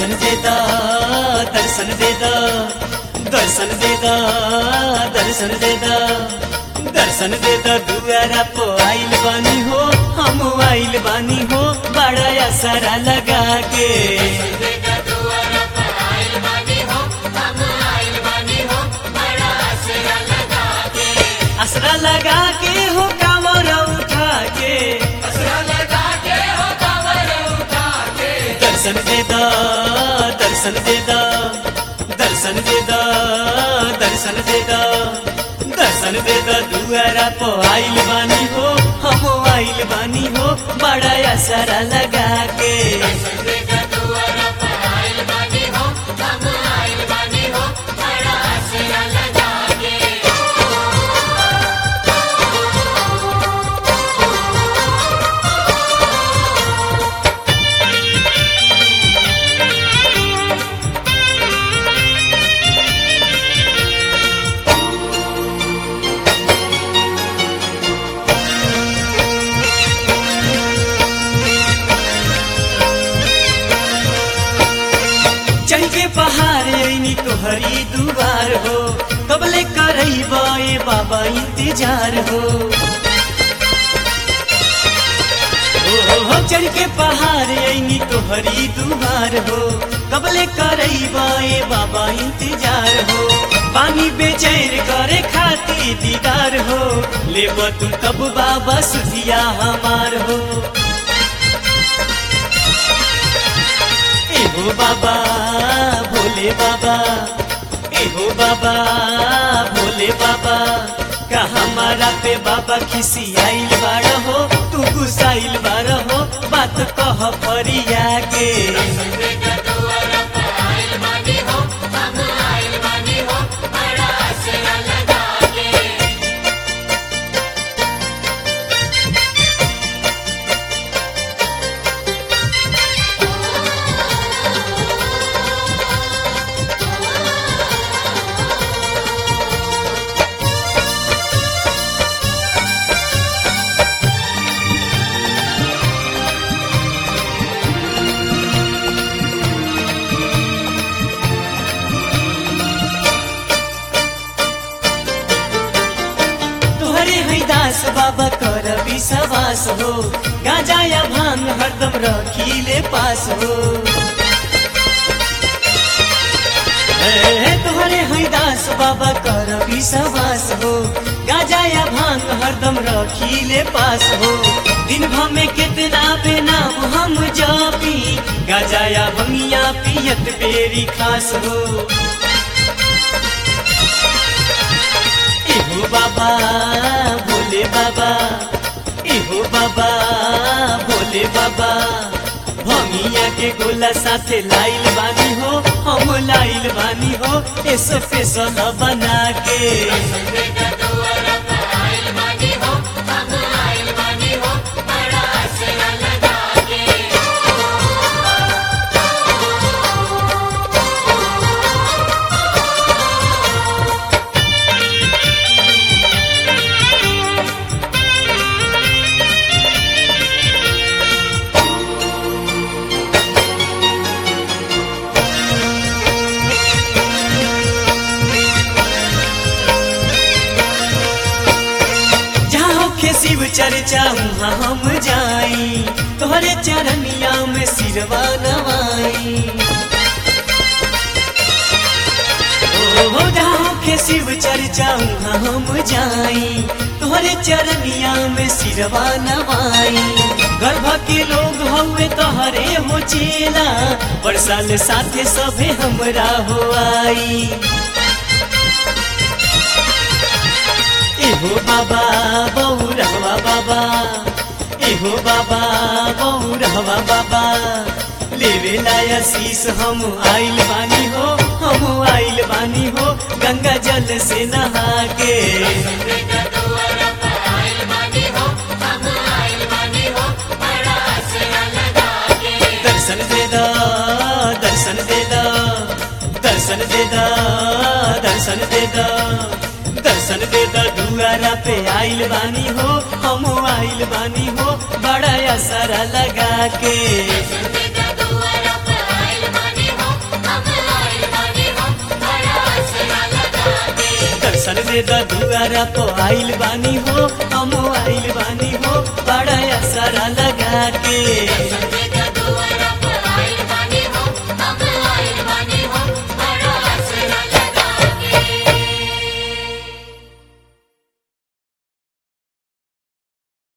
दर्शन देदा दर्शन देदा दर्शन देदा दर्शन देदा दर्शन देदा दुआरा पो आइल बानी हो हम आइल बानी हो बड़ा असरा लगा के असरा लगा के हो कांवर उठा के असरा लगा के हो कांवर उठा के दर्शन देदा दर्शन देदा दर्शन देदा दर्शन देदा दर्शन देदा दुआरा पो आइल बानी हो हम आइल बानी हो बड़ा असरा लगा के चढ़ के पहाड़ ऐनी तोहरी दुआर हो कबले करैबा ए बाबा इंतजार हो चढ़ के पहाड़ ऐनी तोहरी दुआर हो कबले करैबा ए बाबा इंतजार हो पानी बेचैन करे खाती दीदार हो लेब तू तब बाबा सुधिया हमार हो एहो बाबा भोले बाबा एहो बाबा भोले बाबा का हमारा पे बाबा खिसी आइल बाड़ हो तू गुसाइल बाड़ हो बात कह फरिया के दास बाबा कर विश्वास हो गाजा या भांग हरदम रखीले पास हो तोहरे है दास बाबा कर विश्वास हो गाजा या भांग हरदम रखीले पास हो दिन भर में कितना पे नाम हम जापी गाजा या भंगिया पियत बेरी खास हो एहो बाबा भोले बाबा एहो बाबा भोले बाबा भंगिया के गोला साथे लाइल बानी हो हम लाइल बानी हो स्पेशल बना के शिव चर्चा वहाँ हम जाई तोहरे चरनिया में सिरवा नवाई हो जाओ के शिव चर्चा वहाँ हम जाई तोहरे चरनिया में सिरवा नवाई गर्भ के लोग हुए तोहरे हो चेला बरसाल साथे सभे हमरा हो आई एहो बाबा बौरहवा बाबा एहो बाबा बौरहवा बाबा लेवे लाया शीश हम आइल बानी हो हम आइल बानी हो गंगा जल से नहा के दर्शन देदा दर्शन देदा दर्शन देदा दर्शन देदा दर्शन देदा दुआरा पे आइल बानी हो हम आइल बानी हो बड़ा असरा लगा के दर्शन दे द दुआरा पो आइल बानी हो हम आइल बानी हो बड़ा असरा लगा के